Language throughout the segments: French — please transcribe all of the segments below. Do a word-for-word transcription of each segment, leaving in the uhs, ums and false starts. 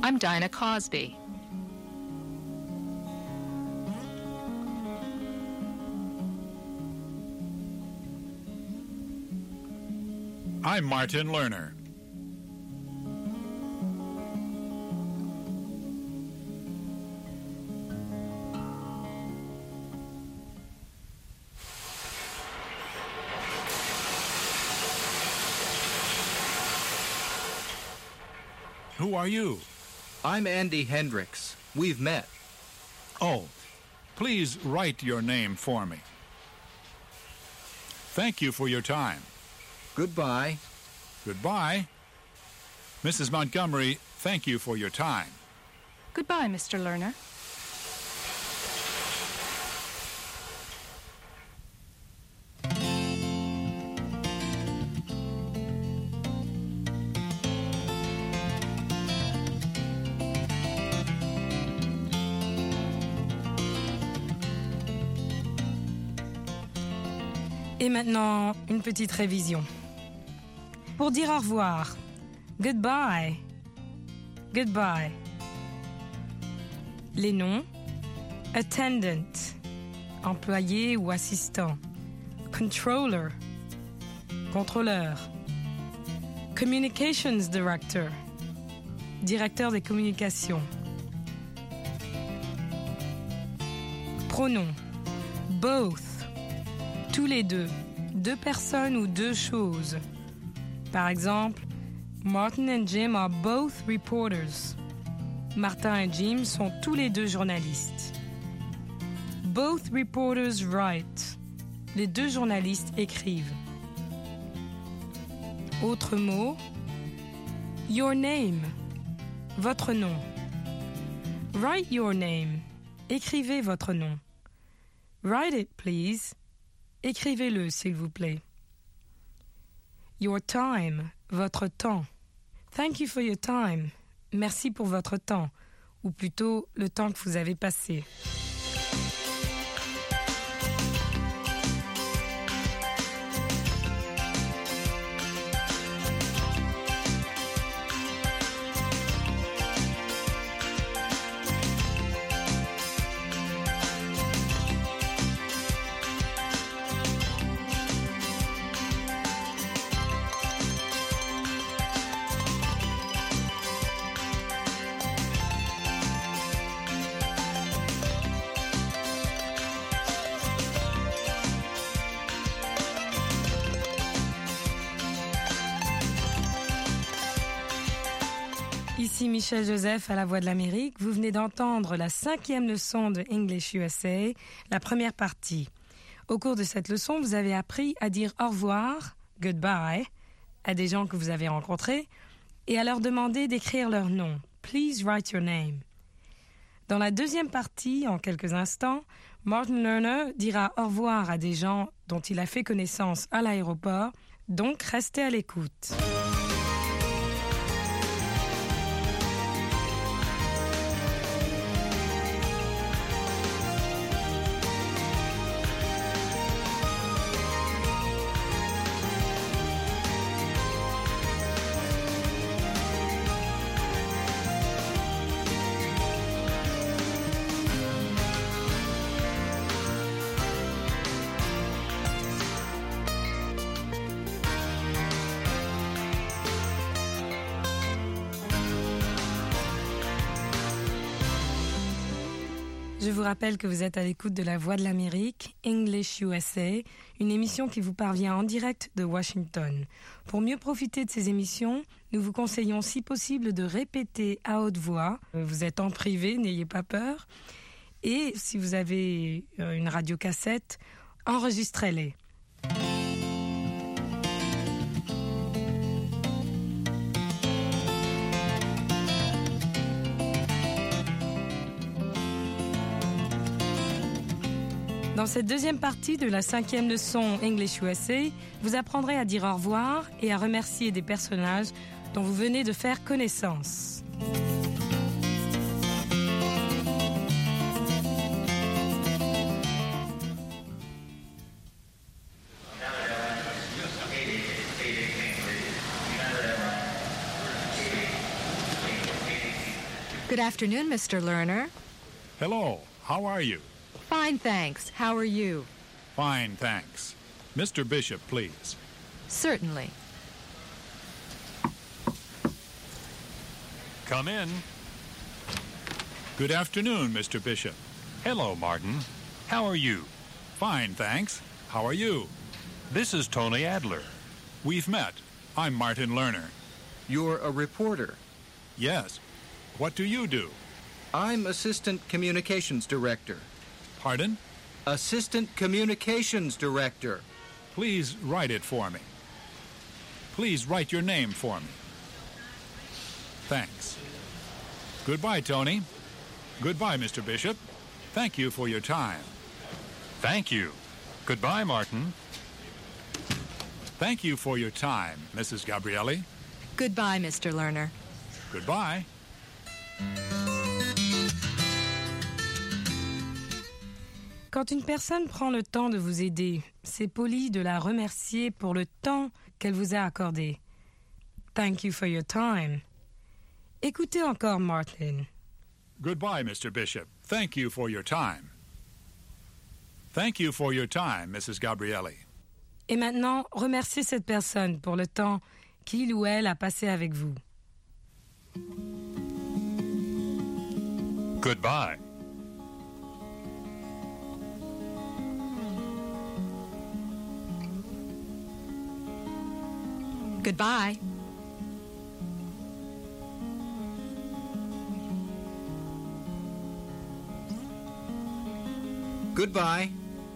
I'm Dinah Cosby. I'm Martin Lerner. Who are you? I'm Andy Hendricks. We've met. Oh, please write your name for me. Thank you for your time. Goodbye. Goodbye. Missus Montgomery, thank you for your time. Goodbye, Mister Lerner. Et maintenant, une petite révision. Pour dire au revoir, goodbye, goodbye. Les noms, attendant, employé ou assistant, controller, contrôleur, communications director, directeur des communications. Pronoms, both, tous les deux, deux personnes ou deux choses. Par exemple, Martin and Jim are both reporters. Martin et Jim sont tous les deux journalistes. Both reporters write. Les deux journalistes écrivent. Autre mot, your name, votre nom. Write your name, écrivez votre nom. Write it, please. Écrivez-le, s'il vous plaît. Your time, votre temps. Thank you for your time. Merci pour votre temps, ou plutôt le temps que vous avez passé. Ici Michel Joseph à la Voix de l'Amérique. Vous venez d'entendre la cinquième leçon de English U S A, la première partie. Au cours de cette leçon, vous avez appris à dire au revoir, goodbye, à des gens que vous avez rencontrés et à leur demander d'écrire leur nom. Please write your name. Dans la deuxième partie, en quelques instants, Martin Lerner dira au revoir à des gens dont il a fait connaissance à l'aéroport, donc restez à l'écoute. Je vous rappelle que vous êtes à l'écoute de La Voix de l'Amérique, English U S A, une émission qui vous parvient en direct de Washington. Pour mieux profiter de ces émissions, nous vous conseillons si possible de répéter à haute voix. Vous êtes en privé, n'ayez pas peur. Et si vous avez une radiocassette, enregistrez-les. Dans cette deuxième partie de la cinquième leçon English U S A, vous apprendrez à dire au revoir et à remercier des personnages dont vous venez de faire connaissance. Good afternoon, Mister Lerner. Hello. How are you? Fine, thanks. How are you? Fine, thanks. Mister Bishop, please. Certainly. Come in. Good afternoon, Mister Bishop. Hello, Martin. How are you? Fine, thanks. How are you? This is Tony Adler. We've met. I'm Martin Lerner. You're a reporter. Yes. What do you do? I'm Assistant Communications Director. Pardon? Assistant Communications Director. Please write it for me. Please write your name for me. Thanks. Goodbye, Tony. Goodbye, Mister Bishop. Thank you for your time. Thank you. Goodbye, Martin. Thank you for your time, Missus Gabrielli. Goodbye, Mister Lerner. Goodbye. Quand une personne prend le temps de vous aider, c'est poli de la remercier pour le temps qu'elle vous a accordé. Thank you for your time. Écoutez encore Martin. Goodbye, Mister Bishop. Thank you for your time. Thank you for your time, Missus Gabrielli. Et maintenant, remerciez cette personne pour le temps qu'il ou elle a passé avec vous. Goodbye. Goodbye. Goodbye.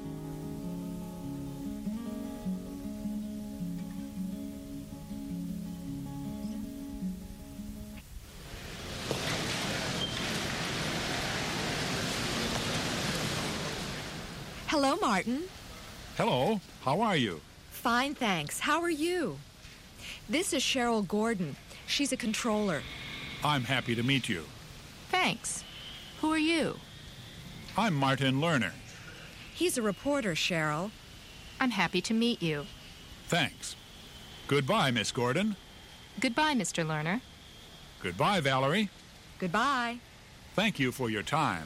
Hello, Martin. Hello. How are you? Fine, thanks. How are you? This is Cheryl Gordon. She's a controller. I'm happy to meet you. Thanks. Who are you? I'm Martin Lerner. He's a reporter, Cheryl. I'm happy to meet you. Thanks. Goodbye, Miss Gordon. Goodbye, Mister Lerner. Goodbye, Valerie. Goodbye. Thank you for your time.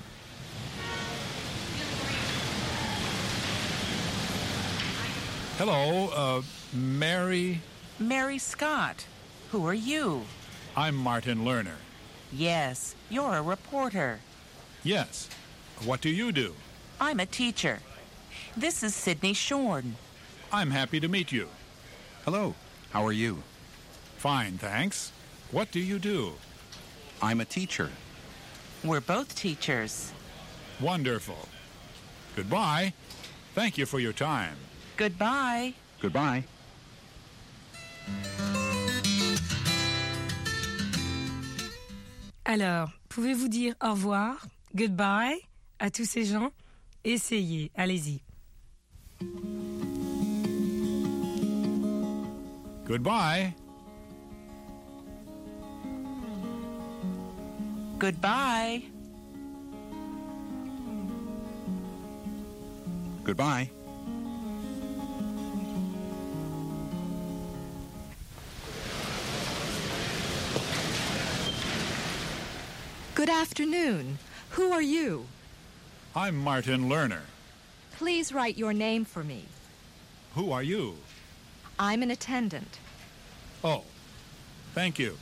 Hello, uh, Mary. Mary Scott. Who are you? I'm Martin Lerner. Yes, you're a reporter. Yes. What do you do? I'm a teacher. This is Sydney Shorn. I'm happy to meet you. Hello. How are you? Fine, thanks. What do you do? I'm a teacher. We're both teachers. Wonderful. Goodbye. Thank you for your time. Goodbye. Goodbye. Alors, pouvez-vous dire au revoir, goodbye, à tous ces gens? Essayez, allez-y. Goodbye. Goodbye. Goodbye. Good afternoon. Who are you? I'm Martin Lerner. Please write your name for me. Who are you? I'm an attendant. Oh, thank you.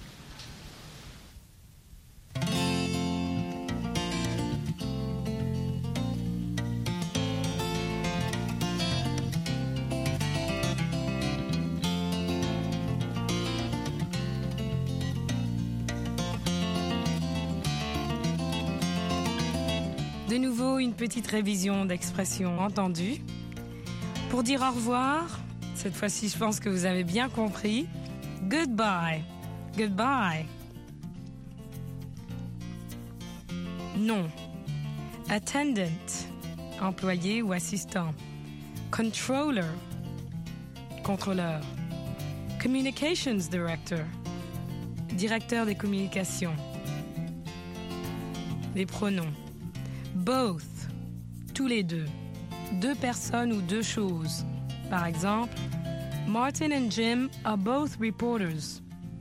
De nouveau, une petite révision d'expressions entendues. Pour dire au revoir, cette fois-ci, je pense que vous avez bien compris. Goodbye. Goodbye. Non. Attendant. Employé ou assistant. Controller. Contrôleur. Communications Director. Directeur des communications. Les pronoms. Both, tous les deux. Deux personnes ou deux choses. Par exemple, Martin and Jim are both reporters.